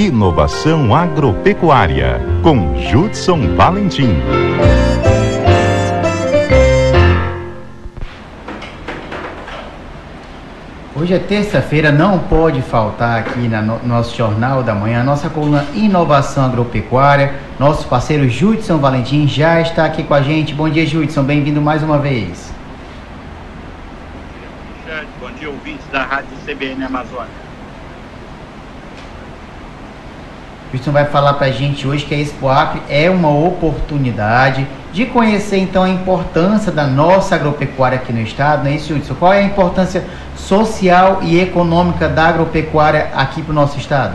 Inovação Agropecuária, com Judson Valentim. Hoje é terça-feira, não pode faltar aqui no nosso Jornal da Manhã, a nossa coluna Inovação Agropecuária. Nosso parceiro Judson Valentim já está aqui com a gente. Bom dia, Judson, bem-vindo mais uma vez. Bom dia, ouvintes da Rádio CBN Amazônia. Judson vai falar para a gente hoje que a Expo Acre é uma oportunidade de conhecer então a importância da nossa agropecuária aqui no estado, não é isso, Judson? Qual é a importância social e econômica da agropecuária aqui para o nosso estado?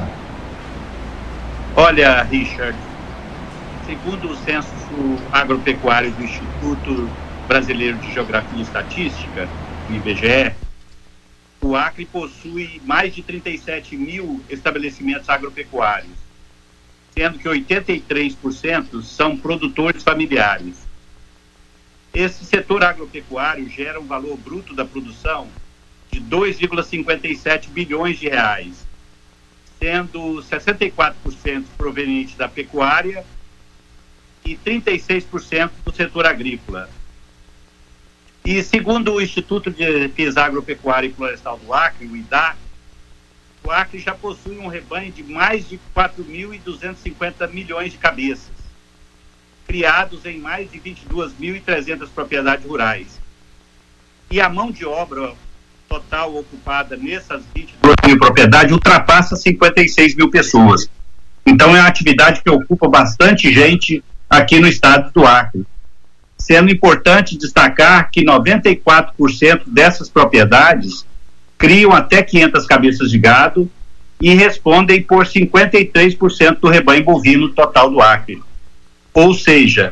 Olha, Richard, segundo o Censo Agropecuário do Instituto Brasileiro de Geografia e Estatística, o IBGE, o Acre possui mais de 37 mil estabelecimentos agropecuários, sendo que 83% são produtores familiares. Esse setor agropecuário gera um valor bruto da produção de 2,57 bilhões de reais, sendo 64% proveniente da pecuária e 36% do setor agrícola. E segundo o Instituto de Pesquisa Agropecuária e Florestal do Acre, o IDA, o Acre já possui um rebanho de mais de 4.250 milhões de cabeças, criados em mais de 22.300 propriedades rurais. E a mão de obra total ocupada nessas 22 mil propriedades ultrapassa 56 mil pessoas. Então é uma atividade que ocupa bastante gente aqui no estado do Acre. Sendo importante destacar que 94% dessas propriedades criam até 500 cabeças de gado e respondem por 53% do rebanho bovino total do Acre. Ou seja,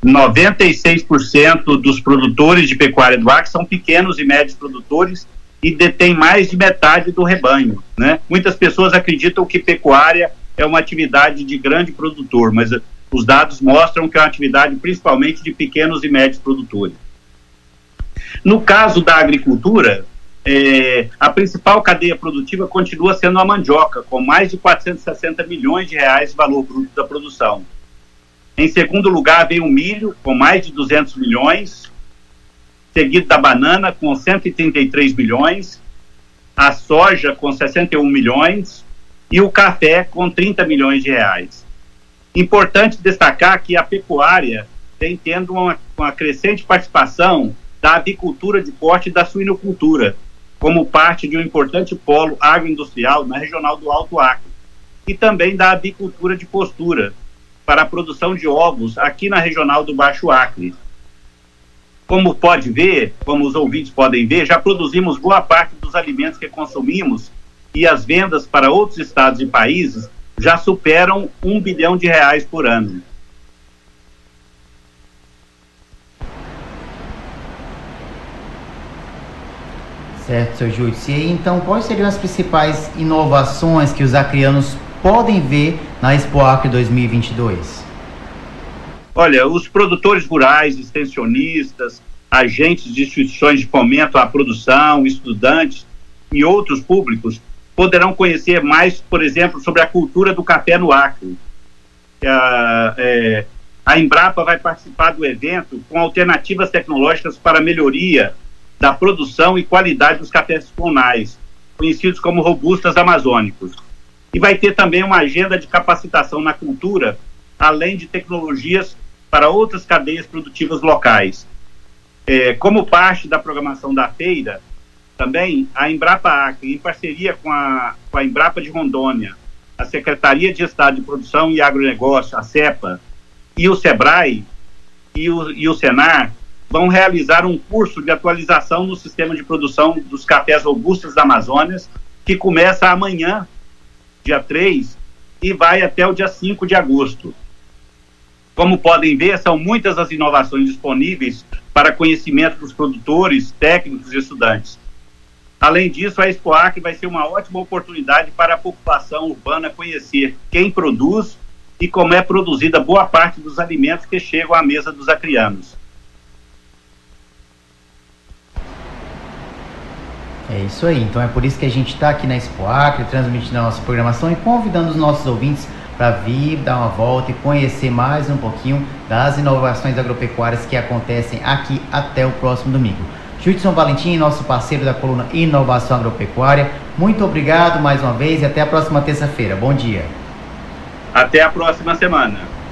96% dos produtores de pecuária do Acre são pequenos e médios produtores e detêm mais de metade do rebanho, né? Muitas pessoas acreditam que pecuária é uma atividade de grande produtor, mas os dados mostram que é uma atividade principalmente de pequenos e médios produtores. No caso da agricultura, a principal cadeia produtiva continua sendo a mandioca, com mais de 460 milhões de reais de valor bruto da produção. Em segundo lugar vem o milho, com mais de 200 milhões, seguido da banana, com 133 milhões, a soja, com 61 milhões, e o café, com 30 milhões de reais. Importante destacar que a pecuária vem tendo uma crescente participação da avicultura de corte e da suinocultura, como parte de um importante polo agroindustrial na regional do Alto Acre, e também da avicultura de postura, para a produção de ovos aqui na regional do Baixo Acre. Como pode ver, como os ouvintes podem ver, já produzimos boa parte dos alimentos que consumimos e as vendas para outros estados e países já superam R$1 bilhão por ano. Certo, seu Judson. E então, quais seriam as principais inovações que os acreanos podem ver na Expo Acre 2022? Olha, os produtores rurais, extensionistas, agentes de instituições de fomento à produção, estudantes e outros públicos poderão conhecer mais, por exemplo, sobre a cultura do café no Acre. A Embrapa vai participar do evento com alternativas tecnológicas para a melhoria da produção e qualidade dos cafés clonais, conhecidos como robustas amazônicos. E vai ter também uma agenda de capacitação na cultura, além de tecnologias para outras cadeias produtivas locais. Como parte da programação da feira, também a Embrapa Acre, em parceria com a Embrapa de Rondônia, a Secretaria de Estado de Produção e Agronegócio, a CEPA, e o SEBRAE e o SENAR, vão realizar um curso de atualização no sistema de produção dos cafés robustos da Amazônia, que começa amanhã, dia 3, e vai até o dia 5 de agosto. Como podem ver, são muitas as inovações disponíveis para conhecimento dos produtores, técnicos e estudantes. Além disso, a Expo Acre vai ser uma ótima oportunidade para a população urbana conhecer quem produz e como é produzida boa parte dos alimentos que chegam à mesa dos acreanos. É isso aí, então é por isso que a gente está aqui na Expo Acre, transmitindo a nossa programação e convidando os nossos ouvintes para vir, dar uma volta e conhecer mais um pouquinho das inovações agropecuárias que acontecem aqui até o próximo domingo. Judson Valentim, nosso parceiro da coluna Inovação Agropecuária, muito obrigado mais uma vez e até a próxima terça-feira. Bom dia. Até a próxima semana.